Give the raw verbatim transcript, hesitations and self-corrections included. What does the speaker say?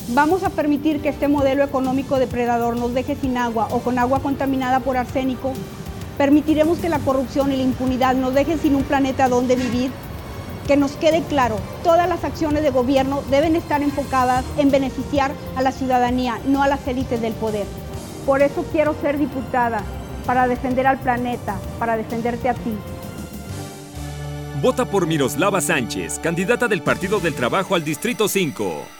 ¿Vamos a permitir que este modelo económico depredador nos deje sin agua o con agua contaminada por arsénico? ¿Permitiremos que la corrupción y la impunidad nos dejen sin un planeta donde vivir? Que nos quede claro, todas las acciones de gobierno deben estar enfocadas en beneficiar a la ciudadanía, no a las élites del poder. Por eso quiero ser diputada, para defender al planeta, para defenderte a ti. Vota por Miroslava Sánchez, candidata del Partido del Trabajo al Distrito cinco.